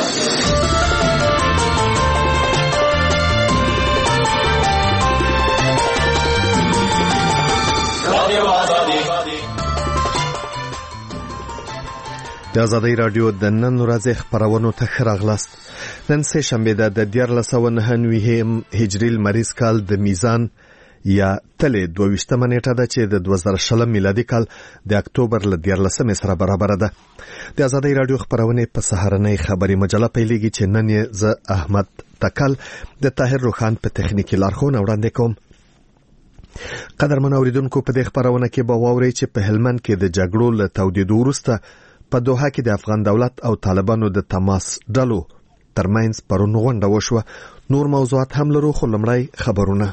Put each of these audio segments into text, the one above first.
د آزادۍ راډیو د نن ورځې خپرونو ته ښه راغلاست. نن سه شنبه ده د 1499 هجري لمریز کال د میزان یا تلې 22 نیټه ده چې د 2020 میلادي کال د اکتوبر ل 14 سره برابر ده. د آزادۍ راډیو خپرونه په سهارنۍ خبري مجله پیلېږي چې نن یې ز احمد تکل د طاهر روخان په تخنیکی لارښوونه وړاندې کوم. قدرمن اوریدونکو په دې خپرونه کې به واورئ چې په هلمند کې د جګړو له تودېدو وروسته په دوحه کې د افغان دولت او طالبانو د تماس ډلو ترمنځ پرون غونډه وشوه. نور موضوعات هم لرو خو لمړی خبرونه.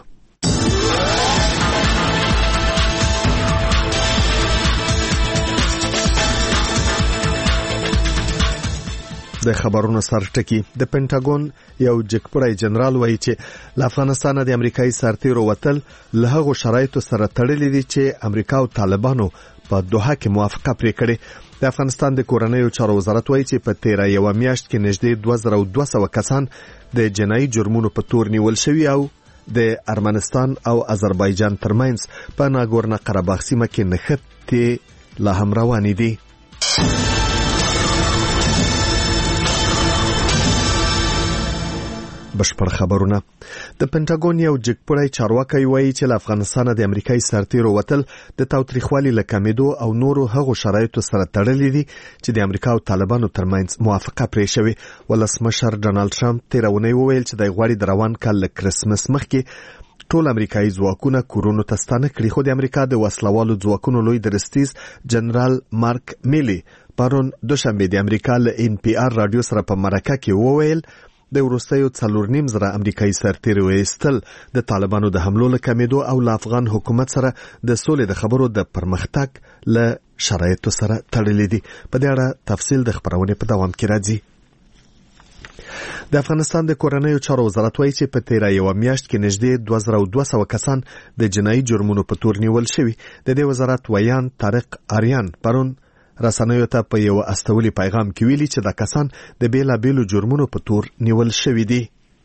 د خبرونو سرټکی د پینټاګون یو جګپړی جنرال وایي چې له افغانستان د امریکایي سرتیرو وتل له هغو شرایطو سره تړلي دي چې امریکا او طالبانو په دوحه کې موافقه پرې کړې. د افغانستان د کورنیو چارو وزارت وایي چې په 13 میاشت کې نږدې 2200 کسان د جنایي جرمونو په تور نیول شوي او د ارمنستان او آذربایجان ترمنځ په ناګورنو قرهباغ سیمه کې نښتې لا هم روانې دي. بشپړ خبرونه. د پینټاګون یو جګپړی چارواکي وایي چې له افغانستان د امریکایي سرتیرو وتل د تاوتریخوالي له کمیدو او نورو هغو شرایطو سره تړلي دي چې د امریکا او طالبانو ترمنځ موافقه پرې شوې. ولسمشر ډانلډ ټرمپ تیرونی وویل چې د غواړي د روان کال له کرسمس مخکې ټول امریکایي ځواکونه کورونو ته ستانه کړي. خو د امریکا د وسلوالو ځواکونو لوی درستیز جنرال مارک میلی پرون دوشنبه د امریکا له NPR رادیو سره په مرکه کې وویل د وروستیو 4.5 امریکایي سرتیرو ایستل د طالبانو د حملو له کمیدو او له افغان حکومت سره د سولې د خبرو د پرمختګ له شرایطو سره تړلي دي. په دې اړه تفصیل د خبرونې په دوام کې راځي. د افغانستان د کورنیو چارو وزارت وایي چې په 13 میاشت کې نږدې 2200 کسان د جنایي جرمونو په تور نیول شوي. د دې وزارت ویان طارق آریان پرون رسنیو ته په یو استولي پیغام کې ویلي چې د کسان د بیلابیلو جرمونو په تور نیول شوي دي.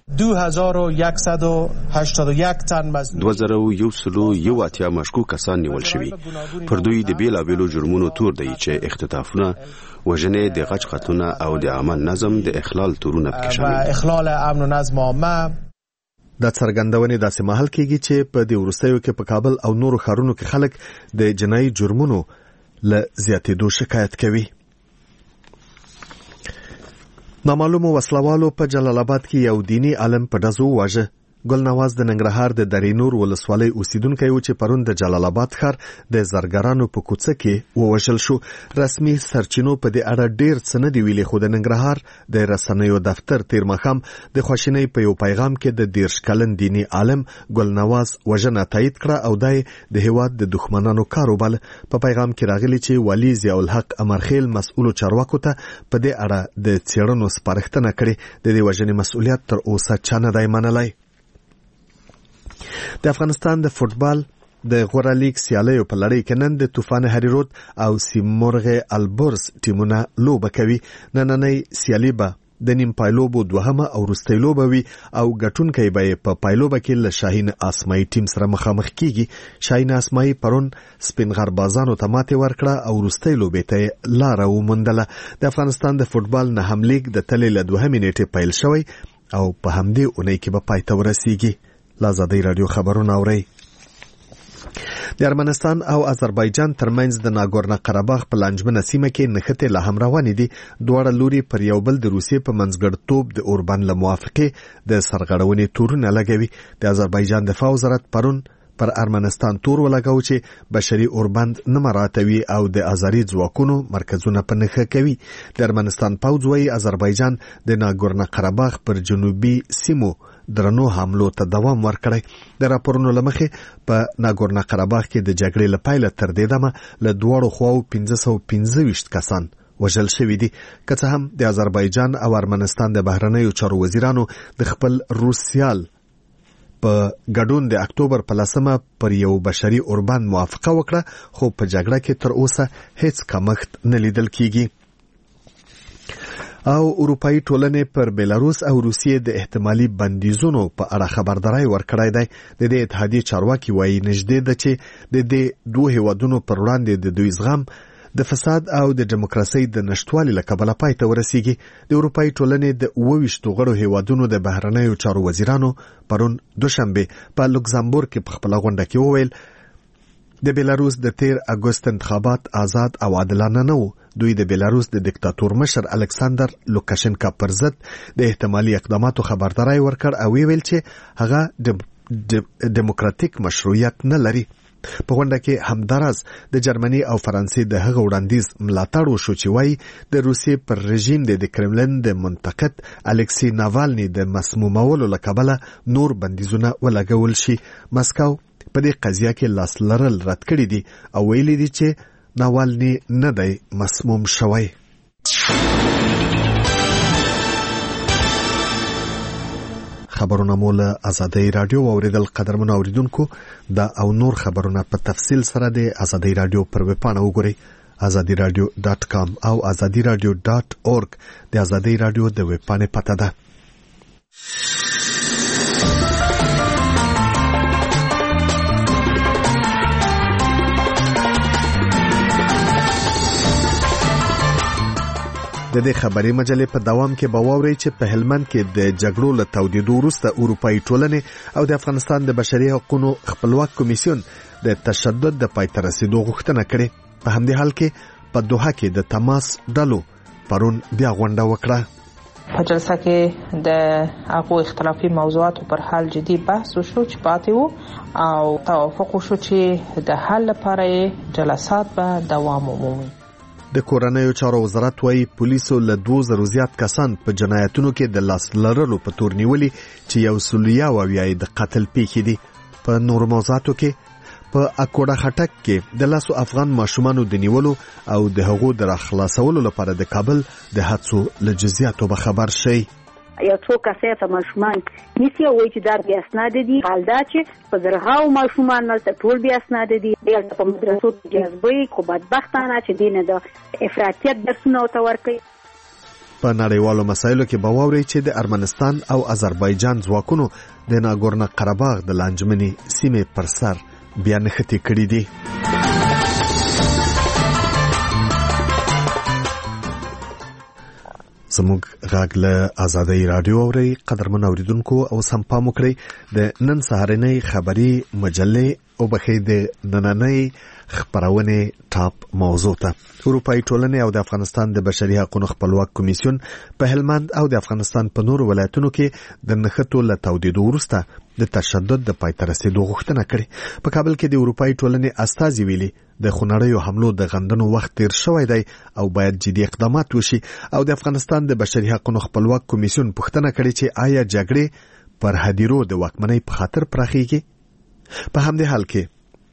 2181 تن 2181 مشکوک کسان نیول شوي. پر دوی د بیلابیلو جرمونو تور دی چې اختطافونه، وژنې، د غچ قتلونه او د عامه نظم د اخلال تورونه پکې شامل دي. اخلال امن و نظم عامه د څرګندونې داسې مهال کېږي چې په دې وروستیو کې په کابل او نورو ښارونو کې خلک د جنایي جرمونو له زیاتېدو شکایت کوي. نامعلومو وسلوالو په جلال آباد کې یو دینی عالم په ډزو وواژه. ګلنواز د ننګرهار د درې نور ولسوالۍ اوسیدونکی و چې پرون د جلال آباد ښار د زرګرانو په کوڅه کې ووژل شو. رسمي سرچینو په دې اړه ډیر څه نه دی ویلي، خو د ننګرهار د رسنیو دفتر تیر ماښام د خواشینۍ په یو پیغام کې د 30 کلن دینی عالم ګلنواز وژنه تایید کړه او دای د هیواد د دښمنانو کار وباله. په پیغام کې راغلی چې والي ضیاء الحق امرخیل مسؤلو چارواکو ته په دې اړه د څېړنو سپارښتنه کړې. د دې وژنې مسؤلیت تر اوسه چا نه دی منلی. د افغانستان د فوټبال د غوره لیګ سیالیو په لړۍ کې نن د طوفان هریرود او سیمورغ البرز ټیمونه لوبه کوي. نننۍ سیالي به د نیم پایلوبو دوهمه او وروستۍ لوبه وي او ګټونکی به په پایلوبه کې له شاهین اسماعي ټیم سره مخامخ کیږي. شاهین اسماعي پرون سپین غربازانو ته ماتې ورکړه او وروستۍ لوبې ته لاره وموندله. د افغانستان د فوټبال نهم لیګ د تلې له 2 نیټې پیل شوی او په همدې اونۍ کې به پای ته ورسیږي. آزادۍ راډیو خبرونه اورئ. د ارمنستان او آذربایجان ترمنځ د ناګورنو قرهباغ په لانجمنه سیمه کې نښتې لا هم روانې دي. دواړه لوري پر یو بل د روسیې په منځګړیتوب د اوربند له موافقې د سرغړونې تورونه لګوي. د آذربایجان دفاع وزارت پرون پر ارمنستان تور ولګاو چې بشري اوربند نه مراعاتوي او د آذري ځواکونو مرکزونه په نښه کوي. د ارمنستان پوځ وایي آذربایجان د ناګورنو قرهباغ پر جنوبي سیمو درنو حملو ته دوام ورکړی. د راپورونو له مخې په ناګورنو قرهباغ کې د جګړې له پیله تر دې دمه له دواړو خواو 515 کسان وژل شوي دي. که څه هم د آذربایجان او ارمنستان د بهرنیو چارو وزیرانو د خپل روسیال په ګډون د اکتوبر په 10 پر یو بشري اوربند موافقه وکړه، خو په جګړه کې تر اوسه هیڅ کمښت نه لیدل کیږي. او اروپאי ټولنې پر بیلاروس او روسیې د احتمالي بندیزونو په اړه خبرداري ورکړې ده. د دې اتحادیې چارواکي وایي نږدې ده چې د دې دوه هیوادونو پر وړاندې د دوی زغم د فساد او د دیموکراسي د نشټوالي له کبله پای ته ورسیږي. د اروپאי ټولنې د 28 غړو هیوادونو د بهرنیو چارو وزیرانو پرون دوشنبه په لوکزامبورګ کې په خپل غونډه کې وویل د بیلاروس د 13 اگست انتخابات آزاد او عادلانه نه وو. دوی د بیلاروس د دیکتاتور مشر الکساندر لوکاشنکا پر ضد د احتمالي اقداماتو خبرداري ورکړ او ویل چې هغه دیموکراتیک مشروعیت نه لري. په غونډه کې همدارس د جرمني او فرانسې د هغه وړاندیز ملاتړ وشو چې وایي د روسیې پر رژیم د کرملین د منتقد الکسی ناوالني د مسمومولو له کبله نور بندیزونه ولګول شي. مسکو په دې قضیه کې لاس لرل رد کړی دي او ویلي دي چې ناوالني نه دی مسموم شوی. خبرونه مول ازادي رادیو اوریدل قدرمن اوریدونکو دا او نور خبرونه په تفصیل سره د ازادي رادیو پر ویب پاڼه وګورئ azadiradio.com او azadiradio.org د ازادي رادیو د ویب پاڼې پته ده. د دې خبري مجلې په دوام کې باوري چې په هلمند کې د جګړو له تودېدو وروسته اروپאי ټولنې او د افغانستان د بشري حقوقو خپلواک کمیسیون د تشدد د پای ته رسیدو غوښتنه کړې. په همدې حال کې په دوحه کې د تماس ډلو پرون بیا غونډه وکړه. په جلسه کې د هغو اختلافي موضوعاتو پر حل جدي بحث وشو چې پاتې وو او توافق وشو چې د حل لپاره جلسات به دوام ومومي. د کورنیو چارو وزارت وايي پولیسو له 2000 زیات کسان په جنایتونو کې د لاس لرلو په تور نیولي چې یو سلویا وایي د قتل پیښې دي. په نور موضوعاتو کې په اکوډا خټک کې د لاسو افغان ماشومانو د نیولو او د هغو د راخلاصولو لپاره د کابل د هڅو له جزئیاتو به خبر شي. یو څو کسه ماشومان نیسی وایي چې دا بیا اسناد دي حالدا چې په درهاو ماشومان نل ټول بیا اسناد دي په مدرسو کې جذبې خو بدبختانه چې دینه د افراطیت درسونه او تورکي. په نړیوالو مسایلو کې باوري چې د ارمنستان او آذربایجان ځواکونو د ناګورنو قرهباغ د لانجمنې سیمې پر سر بیا نښتې کړې دي. زموږ غږ له ازادي رادیو اوري قدرمن اوریدونکو او سم پام وکړئ د نن سهارنۍ خبري مجلې او بخې د نننۍ خبرونه ټاپ موضوع ته. اروپאי ټولنې او د افغانستان د بشري حقوقو خپلواک کمیسیون په هلمند او د افغانستان په نور ولایتونو کې د نښتو له تودېدو وروسته د تشدد د پای ته رسیدو غوښتنه کړې. په کابل کې د اروپאי ټولنې استازي ویلي د خونړیو حملو د غندنو وخت تیر شوی دی او باید جدي اقدامات وشي او د افغانستان د بشري حقوقو خپلواک کمیسیون پوښتنه کړې چې آیا جګړې پر هدیرو د واکمنۍ په خاطر پراخیږي. په همدې حال کې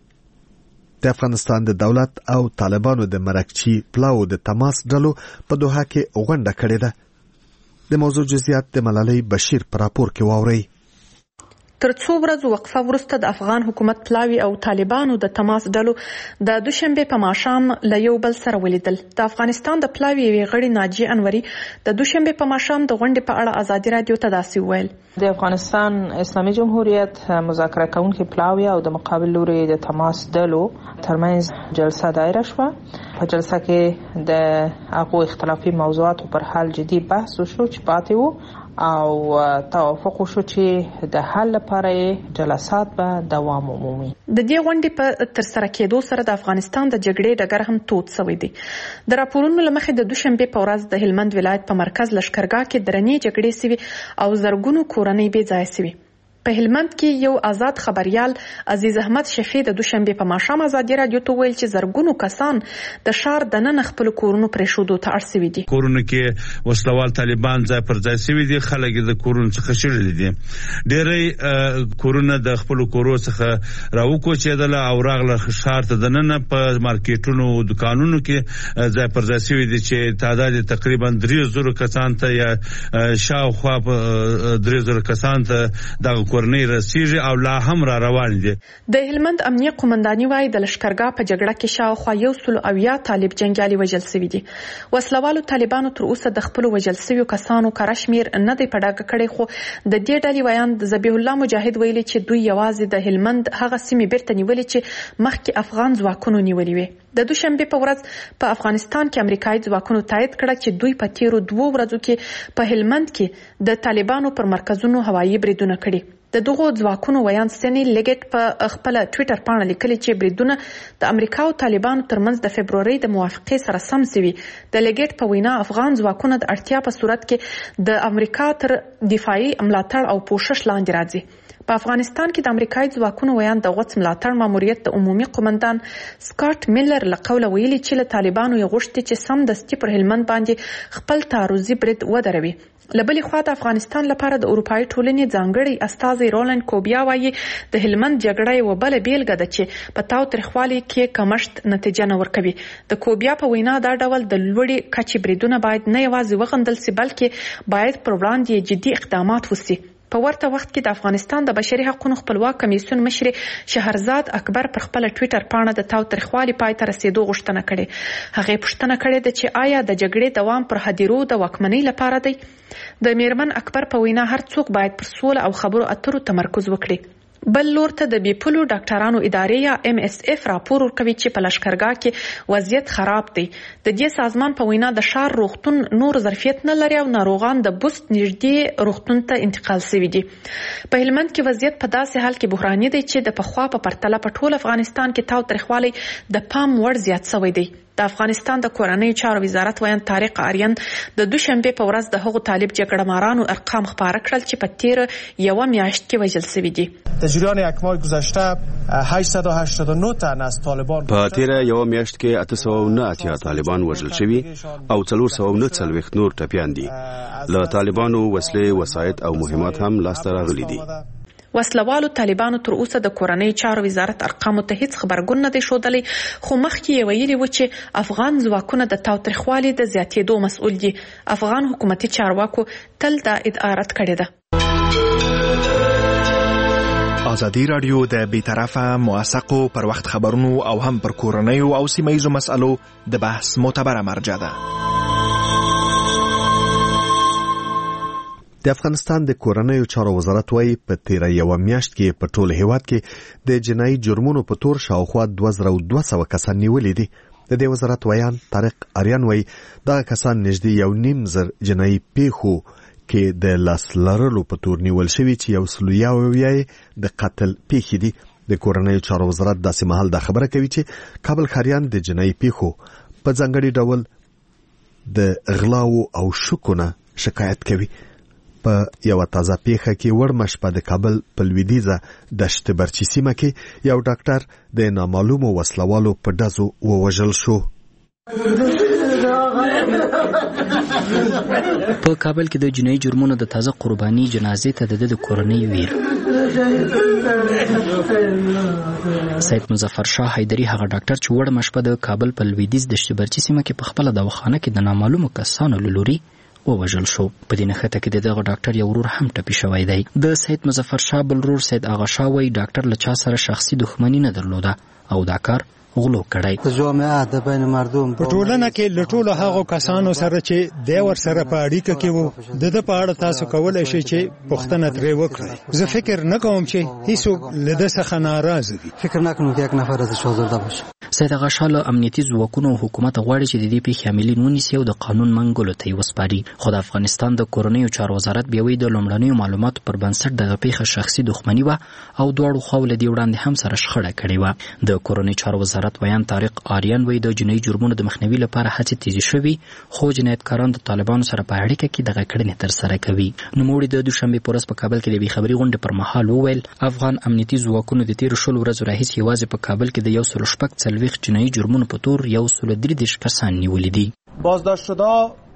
د افغانستان د دولت او طالبانو د مرکچی پلاو د تماس ډلو په دوحه کې غونډه کړې ده. د موضوع جزئیات د ملالۍ بشیر پر راپور کې واورئ. تر څو ورځو وقفه وروسته د افغان حکومت پلاوی او طالبانو د تماس ډلو د دوشنبه په ماښام له یو بل سره ولیدل. د افغانستان د پلاوی غړي ناجی انوري د دوشنبه په ماښام د غونډې په اړه ازادي رادیو ته داسې وویل: د افغانستان اسلامي جمهوریت مذاکره کوونکي پلاوی او د مقابل لوري د تماس ډلو ترمنځ جلسه دایره شوه. په جلسه کې د هغو اختلافي موضوعاتو پر حل جدي بحث وشو چې پاتې وو او توافق وشو چې د حل لپاره جلسات به دوام ومومي. د دې غونډې په ترسره کېدو سره د افغانستان د جګړې ډګر هم تود شوی دی. د راپورونو له مخې د دوشنبه په ورځ د هلمند ولایت په مرکز لشکرګاه کې درنې جګړې سوي او زرګونو کورنۍ بې ځای سوي. په هلمند کې یو آزاد خبريال عزیز احمد شفیع د دوشنبه په ماښام ازادي رادیو ته ویل چې زرګونو کسان د شهر د نن خپل کورونو پرېښودو ته اړ شوي دي. کورونه کې وسلوال طالبان ځای پر ځای شوي دي، خلک د کورونو څخه شړلي دي. ډېری کورونه د خپل کورو څخه راوکوچېدل او راغله شهر ته د نن په مارکیټونو او دکانونو کې ځای پر ځای شوي دي چې تعداد تقریبا 3000 کسان ته یا شاوخوا 3000 کسان ته د کورنۍ رسیږي او لا هم را روان دي. د هلمند امنیه قومنداني وايي د لشکرګاه په جګړه کې شاوخوا 180 طالب جنگیالي وژل شوي دي. وسلوالو طالبانو تر اوسه د خپل وژل شویو کسانو کره شمیر نه دی په ډاګه کړی، خو د دې ډلې ویاند ذبیح الله مجاهد ویلي چې دوی یوازې د هلمند هغه سیمې بیرته نیولې چې مخکې افغان ځواکونو نیولې وي. د دوشنبه په ورځ په افغانستان کې امریکایي ځواکونو تایید کړه چې دوی په تیرو 2 ورځو کې په هلمند کې د طالبانو پر مرکزونو هوایي بریدونه کړي. د دغو ځواکونو ویاند سنی لیګټ په خپل ټوئیټر باندې لیکلي چې بریدونه د امریکا او طالبانو ترمنځ د فبروري د موافقې سره سم شوي. د لیګټ په وینا افغان ځواکونه د اړتیا په صورت کې د امریکا تر دفاعي ملاتړ او پوښښ لاندې راځي. په افغانستان کې د امریکایي ځواکونو ویاند د غوڅ ملاتړ ماموریت د عمومي قومندان سکاټ میلر له قوله ویلي چې له طالبانو یې غوښتي چې سمدستي پر هلمند باندې خپل تعرضي برید ودروي. له بلې خوا د افغانستان لپاره د اروپایي ټولنې ځانګړی استازی رولند کوبیا وایي د هلمند جګړه یوه بله بیلګه ده چې په تاوتریخوالي کې کمښت نتیجه نه ورکوي. د کوبیا په وینا دا ډول د لوړې کچې بریدونه باید نه یوازې وغندل سي بلکې باید پر وړاندې جدي اقدامات وسي. په ورته وخت کې د افغانستان د بشري حقوقو خپلواک کمیسیون مشر شهرزاد اکبر پر خپل ټوئیټر باندې د تاوتریخوالي پای ته رسیدو غوښتنه کړې. هغه پوښتنه کړې ده چې آیا د جګړې دوام پر هدیرو د واکمنۍ لپاره دی؟ د میرمن اکبر په وینا هر څوک باید پر سوله او خبرو اترو تمرکز وکړي. بل لور ته د بیپلو ډاکټرانو ادارې یا MSF راپور ورکوي چې په لشکرګاه کې وضعیت خراب دی. د دې سازمان په وینا د ښار روغتون نور ظرفیت نه لري او ناروغان د بوست نږدې روغتون ته انتقال شوي دي. په هلمند کې وضعیت په داسې حال کې بحراني دی چې د پخوا په پرتله په ټول افغانستان کې تاوتریخوالی د پام وړ زیات شوی دی. د افغانستان د کورنۍ چارو وزارت ویاند طارق آریان د دوشنبه په ورځ د هغو طالب جګړه مارانو ارقام خبره کړل چې په تیر یوه میاشت کې وژل شوي دي. در جریان یک ماه گذشته 889 تن از طالبان په تیر یوه میاشت کې 889 طالبان وژل شوي او 449 نور ټپیان دي. له طالبانو وسلې، وسایط او مهمات هم لاسته راغلي دي. وسلوالو طالبانو تر اوسه د کورنۍ چارو وزارت ارقامو ته هیڅ خبرګون نه دی ښودلی، خو مخکې یې ویلي و چې افغان ځواکونه د تاوتریخوالي د زیاتېدو مسؤل دي. افغان حکومتي چارواکو تل دا ادعا رد کړې ده. ازادي راډیو د بیطرفه موثقو پر وخت خبرونو او هم پر کورنیو او سیمه‌ییزو مسألو د بحث معتبره مرجع ده. د افغانستان د کورنیو چارو وزارت وايي په تیر یوه میاشت کې په ټول هیواد کې د جنایي جرمونو په تور شاوخوا 2200 کسان نیولي دي. د دې وزارت ویان طارق آریان وايي دغه کسان نږدې 1.5 جنایي پیښو کې د لاس لرلو په تور نیول شوي چې 100 د قتل پیښې دي. د کورنیو چارو وزارت داسې مهال دا خبره کوي چې کابل ښاریان د جنایي پیښو په ځانګړي ډول د غلاو او شکونه شکایت کوي. په یو تازه پیښه کې وړمه شپه د کابل په لویدیځه دشت برچي سیمه کې یو ډاکټر د نامعلومو وسلوالو په ډزو ووژل شو. په کابل کې د جنایي جرمونو د تازه قرباني جنازې ته د کورنۍ ویر. سید مظفر شاه حیدری هغه ډاکټر چې وړمه شپه د کابل په لویدیځ دشت برچي سیمه کې په خپل دواخانه کې د نامعلومو کسانو له لوري ووژل شو. په دې نښته کې دغه ډاکټر یو ورور هم ټپي شوی دی. د سید مظفر شاه بل ورور سید آغا شاه وایي ډاکټر له چا سره شخصي دښمني نه درلوده او دا کار غلو کړی. په ټولنه کې له ټولو هغو کسانو سره چې دی ورسره په اړیکه کې وو د ده په اړه تاسو کولی شئ چې پوښتنه ترې وکړئ. زه فکر نه کوم چې هیڅوک له ده څخه ناراضه دي. فکر نکنم که یک نفر ازش آزرده باشه. سید آغا شاه له امنیتي ځواکونو او حکومت غواړي چې د دې پیښې عاملین ونیسي او د قانون منګولو ته یې وسپاري. خو د افغانستان د کورنیو چارو وزارت بیا وایي د لومړنیو معلوماتو پر بنسټ دغه پیښه شخصي دښمني وه او دواړو خواو له دې وړاندې هم سره شخړه کړې وه. د کورنیو چارو وزارت ویان طارق آریان وایي د جنایي جرمونو د مخنیوي لپاره هڅې تیزې شوي، خو جنایتکاران د طالبانو سره په اړیکه کې دغه کړنې ترسره کوي. نوموړي د دوشنبې په ورځ په کابل کې د بېخبري غونډې پر مهال وویل افغان امنیتي ځواکونو د تېرو 10 ورځو راهیسې یوازې په کابل کې د 140 جنایي جرمونو په تور 133 کسان نیولي دي. بازداشت شده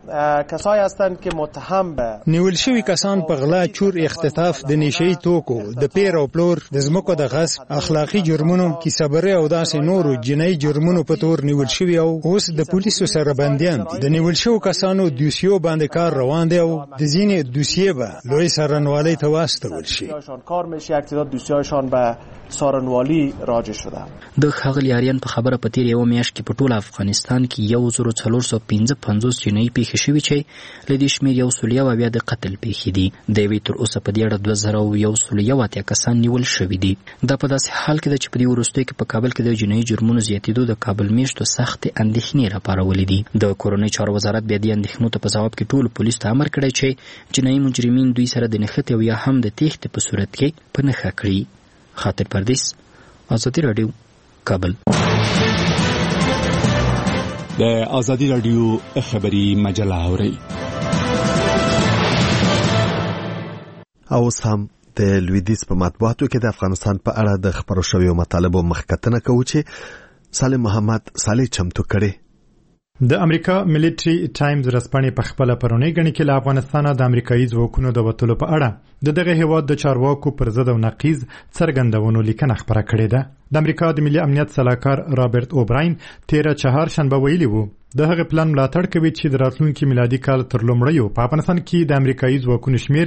کسایی هستند که متهم به نیول شوي کسان په غلا، چور، اختطاف، د نشئی توکو، د پیر او پلور، د ځمکو د غصب، اخلاقی جرمونو، کیسهبري او داسې نورو جنایي جرمونو په تور نیول شوي او اوس د پولیسو سره بندیان دي. د نیول شوو کسانو دوسیو باندې کار روان دی او د ځینې دوسیې به لوی څارنوالۍ ته واستول شي. کار میشه، یک تعداد دوسیه‌شان به څارنوالي راجع شده. د ښاغلي آریان په خبره په تیر یو میاشت کې په ټول افغانستان کې 1455 جنایي پیښې شوي چې له دې شمېر 100 د قتل پیښې دي. د یوې تر اوسه په دې اړه 2180 کسان نیول شوي دي. دا په داسې حال کې ده چې په دې وروستیو کې په کابل کې د جنایي جرمونو زیاتېدو د کابل میشتو سختې اندېښنې راپارولې دي. د کورنۍ چارو وزارت بیا دې اندېښنو ته په ځواب کې ټولو پولیسو ته امر کړی چې جنایي مجرمین دوی سره د نښتې او یا هم د تېښتې په صورت کې په نښه کړي. خاطر پردیس، آزادي راډیو، کابل. د آزادي راډیو خبري مجله اورئ. اوس هم د لویدیځ په مطبوعاتو کې د افغانستان په اړه د خبرو شویو مطالبو مخکتنه کوو چې سالم محمد صالح چمتو کړي. د امریکا ملټری ټایمز رسپانې په خپل پرونی غني کې له افغانستانه د امریکایي ځواکونو د وټولو په اړه دغه هیواد د چارواکو پر ضد او نقیض څرګندونو لیکنه خبره کړې ده. د امریکا د ملي امنیت سلاکار رابرټ اوبراین 13 چهارشنبه ویلي وو د هغه پلان ملاتړ کوي چې د راتلونکي میلادي کال تر لومړیو په افغانستان کې د امریکایي ځواکونو شمیر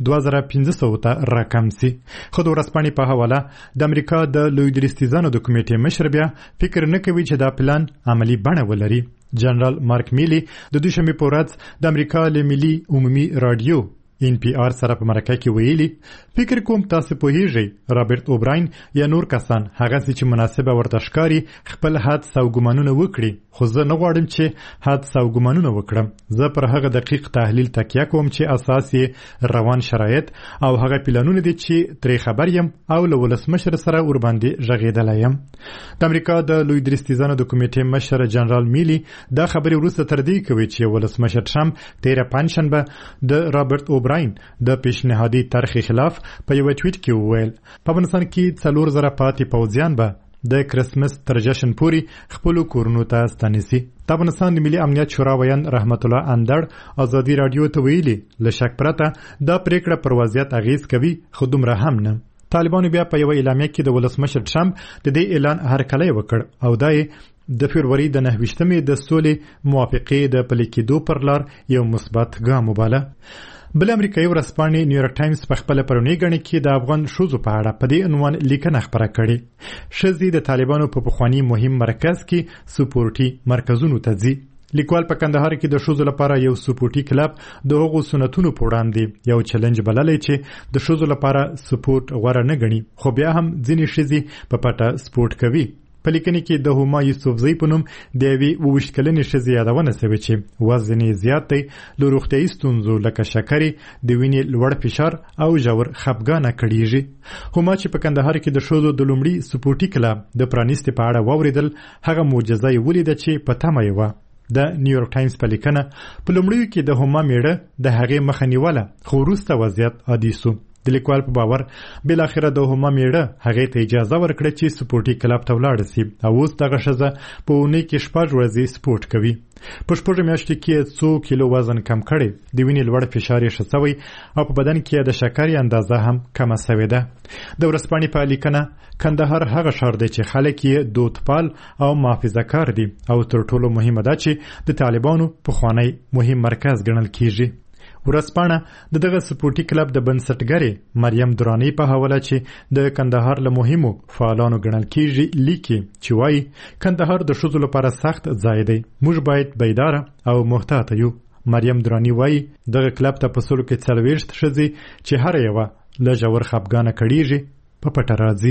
2500 ته راکم شي. خو د ورځپاڼې په حواله د امریکا د لوی درستیزانو د کمیټې مشر بیا فکر نه کوي چې دا پلان عملی بڼه ولري. جنرال مارک میلی د دوشنبه په ورځ د امریکا له ملي عمومي رادیو NPR سره په مرکه کې ویلي فکر کوم تاسو په هیږي رابرټ اوبراین یا نور کسان هغه چې مناسبه ورته ښکاری خپل حادثه او ګمانونه وکړي، خو زه نه غواړم چې حادثه او ګمانونه وکړم. زه پر هغه دقیق تحلیل تکیه کوم چې اساس یې روان شرایط او هغه پلانونه دي چې ترې خبر یم او له ولسمشر سره ور باندې ژغېدلی یم. د امریکا د لوی درستیزانو د کمیټې مشر جنرال میلی دا خبرې وروسته تر دې کوي چې ولسمشر ټرمپ 13 پنځشنبه د رابرټ اوبراین د پیشنهادي طرحې خلاف په یو ټویټ کې وویل په افغانستان کې 4000 پاتې پوځیان به د کرسمس تر جشن پورې خپل کورونو ته ستنیسي. د افغانستان د ملي امنیت شورا ویان رحمت الله اندړ آزادي رادیو ته ویلي له شک پرته دا پریکړه پر وضعیت اغیز کوي، خو دومره هم نه. طالبانو بیا په یو اعلامیه کې د ولسمشر ټرمپ د دې اعلان هرکلی وکړ او دا د فبرवरी د 9 د سولې موافقې د پلي کېدو پر لار یو مثبت ګام وباله. بل امریکایي ورځپاڼې نیویارک ټایمز په خپل پرونی غني کې د افغان شوزو په اړه په دې عنوان لیکنه خبره کړې. شزي د طالبانو په پخوانی مهم مرکز کې سپورټي مرکزونو ته ځي. لیکوال په کندهار کې د شوزو لپاره یو سپورټي کلب د هغو سنتونو په وړاندې یو چیلنج بللی چې د شوزو لپاره سپورټ غوړه نه غني، خو بیا هم ځینې شزي په پټه سپورټ کوي. په لیکنه کې د هما یوسفزۍ په نوم د یوې 28 کلنې ښځې یادونه شوې چې وزن یې زیات دی، له روغتیایي ستونزو لکه شکرې، د وینې لوړ فشار او ژور خپګانه کړېږي. هما چې په کندهار کې د ښځو د لومړي سپورټي کلب د پرانیستې په اړه واورېدل، هغه معجزه یې ولیده چې په تمه یې وه. د نیویارک ټایمز په لیکنه په لومړیو کې د هما میړه د هغې مخه نیوله، خو وروسته وضعیت عادي سو. د لیکوال په باور بل اخره د هما میړه هغه ته اجازه ورکړه چې سپورټي کلب ته ولاړ شي او اوس دغه ښځه په اونۍ کې 6 ورځې سپورټ کوي. په 6 میاشتو کې 100 کیلو وزن کم کړي، د وینې لوړ فشار یې ښه شوی او په بدن کې د شکر اندازه هم کمه شوې ده. د ورځپاڼې په لیکنه کندهار هغه ښار دی چې خلک یې دودپال او محافظه‌کار دي او تر ټولو مهمه ده چې د طالبانو پخوانی مهم مرکز ګڼل کیږي. ورځپاڼه دغه سپورټي کلب د بنسټګرې مریم درانی په حواله چې د کندهار له مهمو فعالانو ګڼل کیږي لیکي چې وایي کندهار د ښځو لپاره سخت ځای دی، موږ باید بیدار او محتاط یو. مریم درانی وایي دغه کلب ته په سلو کې 40 ښځې چې هر یوه له ژور خپګانه کړېږي په پټه راځي.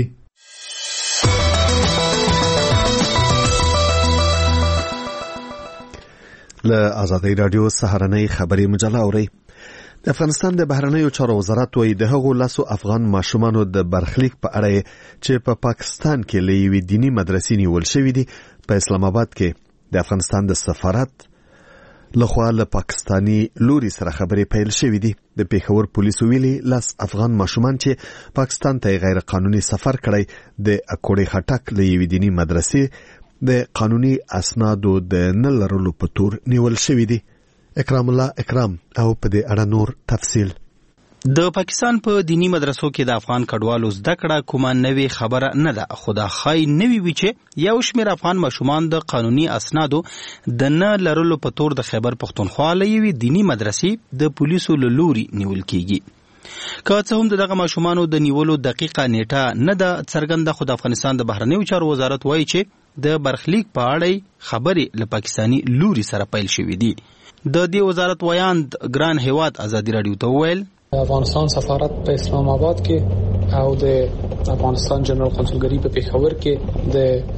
له آزادي رادیو سهارنۍ خبري مجله اوري. د افغانستان د بهرنیو چارو وزارت وایي د هغو لاسو افغان ماشومانو د برخلیک په اړه چې په پاکستان کې له یوې دینی مدرسې نیول شوي دي، په اسلام آباد کې د افغانستان د سفارت لخوا له پاکستانی لوري سره خبرې پیل شوې دي. د پیښور پولیسو ویلي لاس افغان ماشومان چې پاکستان ته غیر قانوني سفر کړی د اکوړې خټک له یوې دینی مدرسې د قانوني اسنادو د نه لرلو په تور نیول شوي دي. اکرام الله اکرام او په دې اړه نور تفصیل. د پاکستان په دینی مدرسو کې د افغان کډوالو زده کړه کومه نوې خبره نه ده، خو دا ښایي نوي وي چې یو شمېر افغان ماشومان د قانوني اسنادو د نه لرلو په تور د خیبر پښتونخوا له یوې دینی مدرسې د پولیسو له لوري نیول کیږي. که څه هم دغه ماشومانو د نیولو دقیقه نیټه نه ده څرګنده، خو د افغانستان د بهرنیو چارو وزارت وایي چې د برخلیک په اړه خبرې له پاکستاني لوري سره پیل شوې دي. د دې وزارت ویاند ګران هیواد ازادي رادیو ته وویل افغانستان سفارت په اسلام آباد کې او د افغانستان جنرال کنسولګری په پیښور کې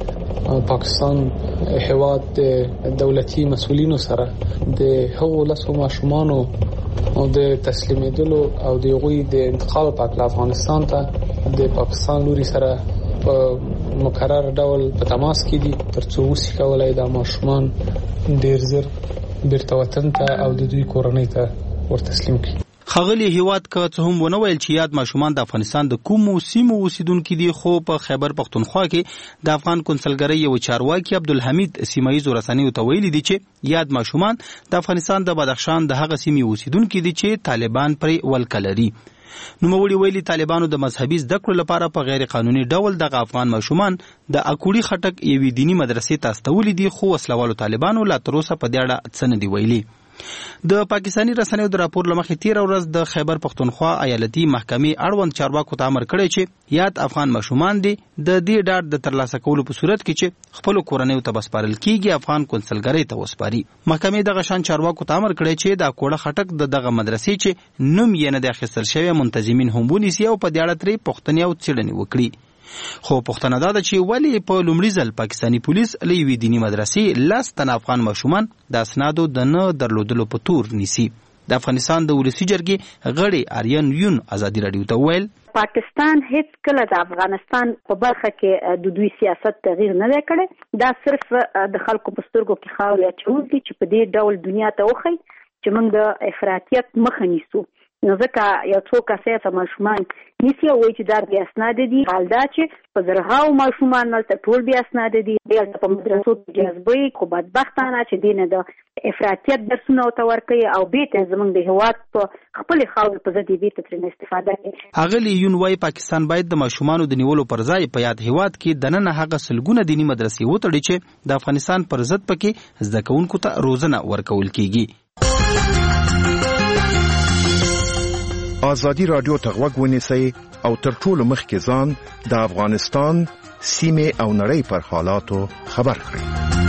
د پاکستان هیواد د دولتي مسؤلینو سره د هغو لسو ماشومانو او د تسلیمېدلو او د غوي د انتقال په افغانستان ته د پاکستان لوري سره په مقرر ډول په تماس کې دي ترڅو وسې کولای د ماشومان ډیر زر بیرته وطن ته او د دوی کورنۍ ته ورتسلیم کړي. ښاغلي هیواد که څه هم ونه ویل چې یاد ماشومان د افغانستان د کومو سیمو اوسیدونکي دي، خو په خیبر پښتونخوا کې د افغان کنسلګرۍ یو چارواکي عبدالحمید سیمایي رسنیو ته ویلي دي چې یاد ماشومان د افغانستان د بدخشان د هغه سیمې اوسیدونکي دي چې طالبان پرې ولکه لري. نوموړي ویلي طالبانو د مذهبي زده کړو لپاره په غیر قانوني ډول دغه افغان ماشومان د اکوړي خټک یوې دینی مدرسې ته استولي دي، خو وسلوالو طالبانو لا تر اوسه په دې اړه څه نه دي ویلي. د پاکستاني رسنیو د راپور لمخې تیر ورځ د خیبر پښتونخوا ایالتي محکمې اړوند چارواکو ته امر کړی چې یاد افغان ماشومان دي د دې ډاډ د ترلاسه کولو په صورت کې چې خپل کورنیو ته بسپارل کیږي افغان کنسلګرۍ ته وسپاري. محکمې دغه شان چارواکو ته امر کړی چې د کوړه خټک دغه مدرسې چې نوم یې نه د اخیستل شوی منتظمین هم ونیسي او په دې اړه ترې پوښتنې او څېړنې وکړي. خو پوښتنه دا ده چې ولې په لومړي ځل پاکستاني پولیس له یوې دیني مدرسې 10 تنه افغان ماشومان د اسنادو د نه درلودلو په تور نیسي. د افغانستان د ولسي جرګې غړي آریان یون ازادي رادیو ته ویل پاکستان هیڅ کله د افغانستان په برخه کې د دوی سیاست تغییر نه کړي، دا صرف د خلکو په سترګو کې خاورې اچول دي چې په دې ډول دنیا ته وخی چې موږ د افراطیت مخه نیسو. نو ځکه یو څو کسې ماشومان نیسي او وایي چې دا بیا اسناد دي، حال دا چې په زرهاو ماشومان نلته ټول بیا اسناد دي، دلته په مدرسو کې جذبوي، خو بدبختانه چې دینه د افراطیت درسونه ورته ورکوي او بیرته زموږ د هېواد په خپلې خاورې په ضد یې بیرته ترېنه استفاده کوي. اغلې یون وایي پاکستان باید د ماشومانو د نیولو پر ځای په یاد هېواد کې دننه هغه سلګونه دیني مدرسې وتړي چې د افغانستان پر ضد پکې زده کوونکو ته روزنه ورکول کیږي. آزادی رادیو ته غوږ ونیسئ او تر ټولو مخکې ځان د افغانستان سیمې او نړۍ پر حالاتو خبر کړئ.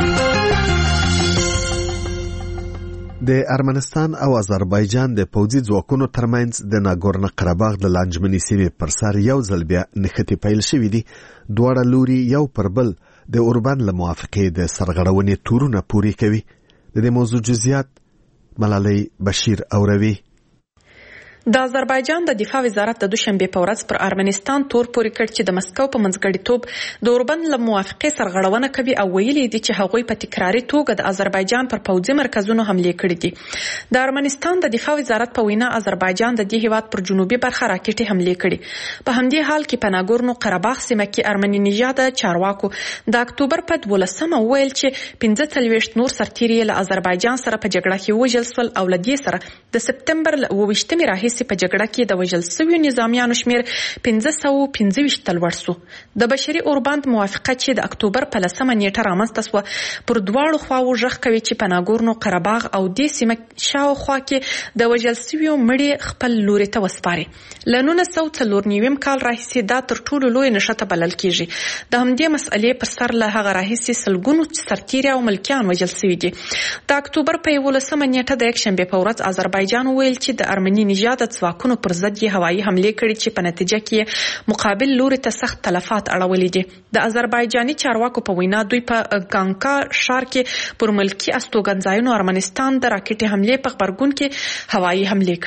د ارمنستان او آذربایجان د پوځي ځواکونو ترمنځ د ناګورنو قرهباغ د لانجمنې سیمې پر سر یو ځل بیا نښتې پیل شوې دي. دواړه لوري یو پر بل د اوربند له موافقې د سرغړونې تورونه پورې کوي. د دې موضوع جزئیات ملالۍ بشیر اوروي. د آذربایجان د دفاع وزارت د دوشنبه په ورځ پر ارمنستان تور پورې کړ چې د مسکو په منځګړیتوب د اوربند له موافقې سرغړونه کوي او ویلي دي چې هغوی په تکراري توګه د آذربایجان پر پوځي مرکزونو حمله کړې دي. د ارمنستان د دفاع وزارت په وینا آذربایجان د دې هیواد پر جنوبي برخه راکټي حمله کړې. په همدې حال کې په ناګورنو قرهباغ سیمه کې ارمني نژاد چارواکو د اکتوبر په 12مه ویل چې 45 نور سرتیري له آذربایجان سره په جګړه کې وژل شول او له دې سره د سپتمبر 28مې راهیسې په جګړه کې د وژل شویو نظامیانو شمیر 525 لوړ شو. د بشري اوربند موافقه چې د اکتوبر په 10مه نیټه رامنځته شوه پر دواړو خواو غږ کوي چې په ناګورنو قرهباغ او دې سیمه شاوخوا کې د وژل شویو مړي خپل لوري ته وسپاري. له 1994 کال راهیسې دا تر ټولو لوی نښته بلل کیږي. د همدې مسئلې پر سر له هغه راهیسې سلګونو سرتیري او ملکیان وژل شوي دي. د اکتوبر په 11مه نیټه د یکشنبه په ورځ آذربایجان ویل چې د ارمني نژاد ځواکونو پر ضد یې هوایي حملې کړې چې په نتیجه کې مقابل لوري ته سخت تلفات اړولي دي. د آذربایجاني چارواکو په وینا دوی په ګانکا ښار کې پر ملکی استوګنځایونو ارمنستان د راکټي حملې په خبرګون کې هوایي حملې کړې.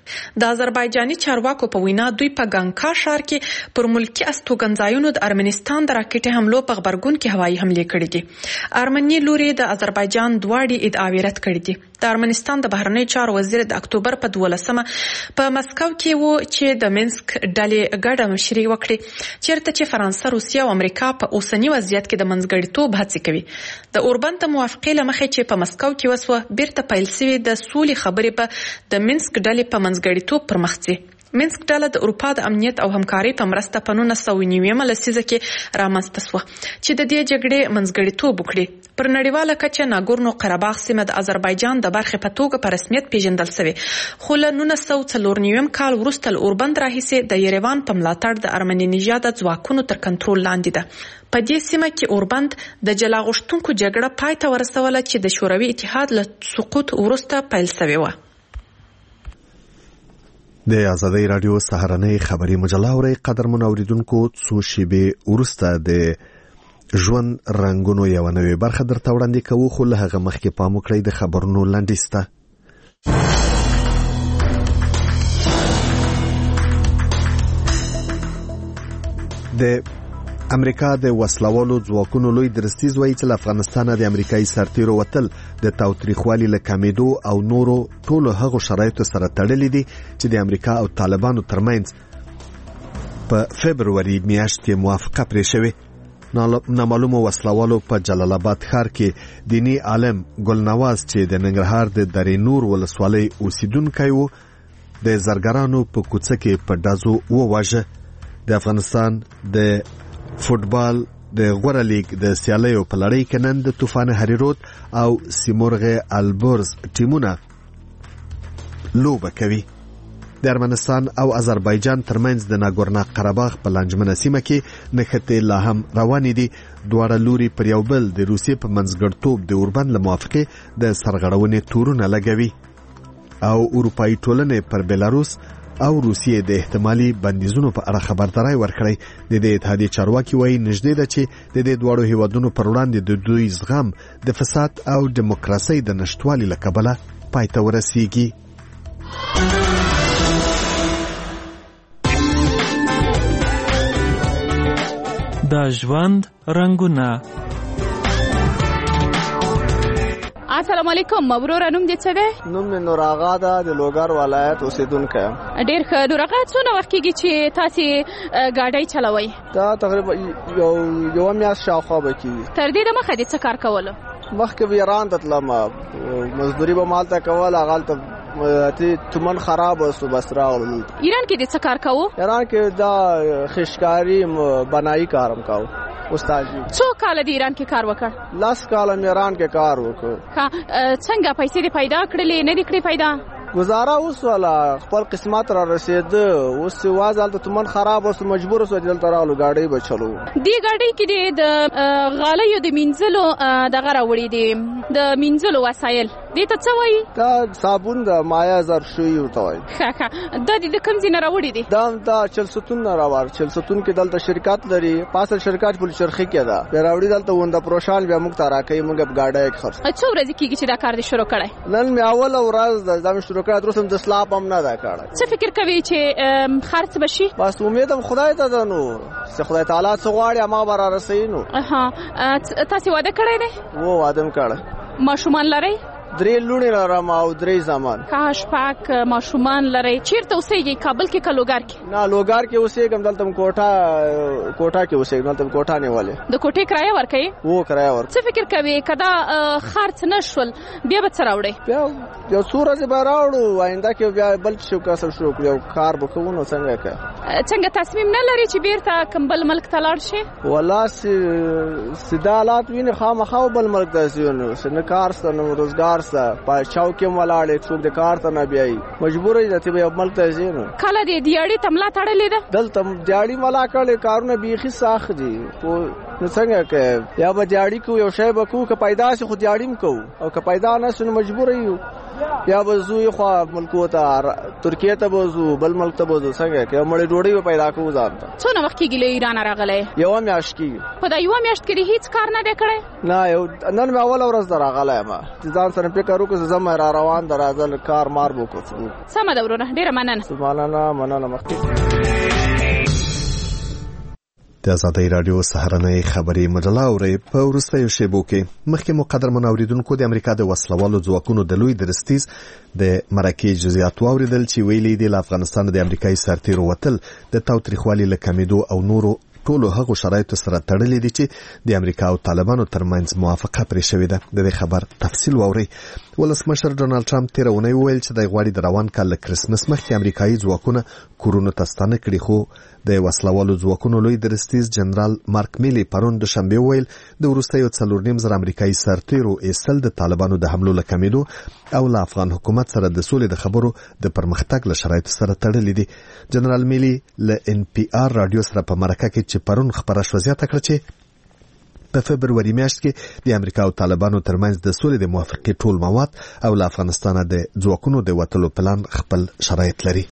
د آذربایجاني چارواکو په وینا دوی په ګانکا ښار کې پر ملکی استوګنځایونو د ارمنستان د راکټي حملو په خبرګون کې هوایي حملې کړې دي. ارمني لوري د آذربایجان دواړي ادعاوې رد کړې دي. د ارمنستان د بهرنی چارو وزیر د اکتوبر په 12مه په مسکو کې وو چې د منسک ډلې ګډه مشري وکړي چیرته چې فرانسه، روسیه او امریکا په اوسنی وضعیت کې د منځګړیتوب هڅې کوي. د اوربند د موافقې لمخې چې په مسکو کې وسوه بیرته پیل شوې د سولې خبرې په د منسک ډلې په منځګړیتوب پر مخ ځي. منسک ډله د اروپا د امنیت او همکارۍ په مرسته په 1990 لسیزه کې رامنځته شوه چې د دې جګړې منځګړیتوب وکړي. پر نړیواله کچه ناګورنو قرهباغ سیمه د آذربایجان د برخې په توګه په رسمیت پیژندل شوې، خو له 1994 کال وروسته له اوربند راهیسې د یریوان په ملاتړ د ارمني نژاده ځواکونو تر کنټرول لاندې ده. په دې سیمه کې اوربند د جلا غوښتونکو جګړه پای ته ورسوله چې د شوروي اتحاد له سقوط وروسته پیل شوې وه. د آزادۍ رادیو سهارنۍ خبري مجله اوري قدرمن اوریدونکو څو شیبې وروسته د ژوند رنگونو یو نوې برخه درته وړاندې کوو، خو له هغه مخکې پام وکړئ د خبرونو لنډیز ته. د امریکا د وسلوالو ځواکونو لوی درستیز وایي چې له افغانستانه د امریکایي سرتیرو وتل د تاوتریخوالي له کمیدو او نورو ټولو هغو شرایطو سره تړلي دي چې د امریکا او طالبانو ترمنځ په فبروري میاشتې موافقه پرې شوې. نامعلومو وسلوالو په جلال آباد ښار کې دینی عالم ګلنواز چې د ننګرهار د درې نور ولسوالۍ اوسیدونکی و د زرګرانو په کوڅه کې په ډزو وواژه. د افغانستان د فوټبال د غوره لیګ د سیالیو په لړۍ کې نن د طوفان هریرود او سیمورغ البرز ټیمونه لوبه کوي. د ارمنستان او آذربایجان ترمنځ د ناګورنو قرهباغ په لانجمنه سیمه کې نښتې لا هم روانې دي. دواړه لوري پر یو بل د روسیې په منځګړیتوب د اوربند له موافقې د سرغړونې تورونه لګوي او اروپایي ټولنې پر بلاروس او روسیې د احتمالي بندیزونو په اړه خبرداري ورکړي. د دې اتحادیې چارواکي وایي نږدې ده چې د دې دواړو هیوادونو پر وړاندې د دوی زغم د فساد او دیموکراسۍ د نشټوالي له کبله پای ته ورسیږي. د ژوند رنگونه. السلام علیکم مبرور، نوم دې څه دی؟ نوم مې نور آغا ده، د لوګر ولایت اوسیدونکی یم. ډېر ښه. نور آغا څونه وخت کېږي چې تاسې ګاډۍ چلوئ؟ دا تقریبا یوه میاشت شاوخوا به کېږي. تر دې دمخه دې څه کار کولو؟ مخکې به ایران ته تلم، مزدوري به ما هلته کوله، هغلته تمن خراب وسو، بس راغلو. ایران کې دې څه کار کوو؟ ایران کې دا خشکاري بنایي کارم کوو. استادجی څو کال د ایران کې کار وکړ؟ 10 کال مې ایران کې کار وکړ. څنګه پیسې دې پیدا کړلې نه دې کړې پیدا؟ گزاره اوس ولا خپل قسمت را رسید، اوس وازل ته تمن خراب اوس مجبور اوس دلته راغلو ګاډي بچلو. دی ګاډي کې د غالیو د مینځلو دغه راوړي دي د مینځلو وسایل دې ته څه وایي؟ دا صابون د مایا زر شوی ورته وایي. ښه دا د کوم ځای نه راوړي دي؟ دا چلستون نه راوړ. چلستون کې دلته شرکت لري، پاسل شرکت په چرخي کې ده، راوړي دلته ونده پروشال بیا موږ ته راکې، موږ په ګاډي کې خرڅ. څو ورځې کېږي چې دا کار دې شروع کړی؟ نن مې اول ورځ د شروع کړه، تر اوسه د سلاپ هم نه دا کړه. څه فکر کوي چې خرڅ بشي؟ بس امید هم خدای ته ده، نو چې خدای تعالی څه غواړي ما به را رسوي. نو تاسې واده کړی دی؟ و واده م کړی. ماشومان لرئ؟ 3 لوڼې لرم او 3 زامن. کاش پاک ماشومان لرئ. چیرته اوسېږئ؟ کابل کې که لوګر کې؟ نه لوګر کې اوسېږم، دلته کوټه کې اوسېږم، دلته کوټه نیولې. د کوټې کرایه ورکوئ؟ و کرایه ورکوم. څه فکر کوئ که دا خرڅ نه شول بیا به څه راوړئ؟ بیا یو څو ورځې به راوړو، آینده کې بیا بل څه کسب شروع کړو، یو کار به کوو. نو څنګه کوي؟ څنګه تصمیم نه لري چې بیرته کوم بل ملک ته لاړ شي؟ والله سیده حالات ویني خامخا بل ملک ته ځي، نو نه کار شته نه روزګار شته، چاو کې ملاړې څوک د کار ته نه بیایي، مجبور یې چې به ملک ته ځي. نو کله دې دیاړي تملا تړلې ده؟ دلته دیاړي ملا کړل، کارونه بیخي ساخت دي. نو څنګه کوي؟ یا به دیاړي کو یو شی به کو، که پیدا شي خو دیاړي م کو، او که پیدا نه شي نو مجبور یو. یا به زو خو ملکو ته ترکیه ته بوزو بل ملک ته بوزو څنګه کې مړې ډوډۍ پیدا کوو ځان ته. څونه وخت کېږي له ایران راغلی؟ یو میاشت کېږي. په دا یو میاشت کې هیڅ کار نه دی کړی؟ نه یو نن مې اول ورځ راغلی ما چې ځان سره فکر وکړم زما را روان درازل کار مار وکړم. سمه ده ورونه ډیره مننه مخکې. د آزادۍ رادیو سهارنۍ خبري مجله اوري په وروستیو شیبو کې مخکې مقدر منوریدونکو د امریکا د وسلوالو ځواکونو د لوی درستیز د مرکې جزئیات واوریدل چې ویلي دي له افغانستان د امریکایي سرتیرو وتل د تاوتریخوالي له کمیدو او نورو ټولو هغو شرایطو سره تړلې دي چې د امریکا او طالبانو ترمنځ موافقه پرې شوې ده. د دې خبر تفصیل واوري. ولسمشر ډونالد ټرمپ تیر اونۍ وویل چې د غواړي د روان کال له کرسمس مخکې امریکایي ځواکونه کورونو ته ستانه کړي، خو د وسلوالو ځواکونو لوی درستیز جنرال مارک میلی پرون د شنبه ویل د وروستیو 4.5 امریکایي سرتیرو ایستل د طالبانو د حملو له کمیدو او له افغان حکومت سره د سولې د خبرو د پرمختګ له شرایطو سره تړلې دي. جنرال میلی له NPR رادیو سره په مرکه کې چې پرون خبره شوه زیاته کړه چې په فبروري میاشت کې د امریکا او طالبانو ترمنځ د سولې د موافقې ټول مواد او له افغانستانه د ځواکونو د وتلو پلان خپل شرایط لري.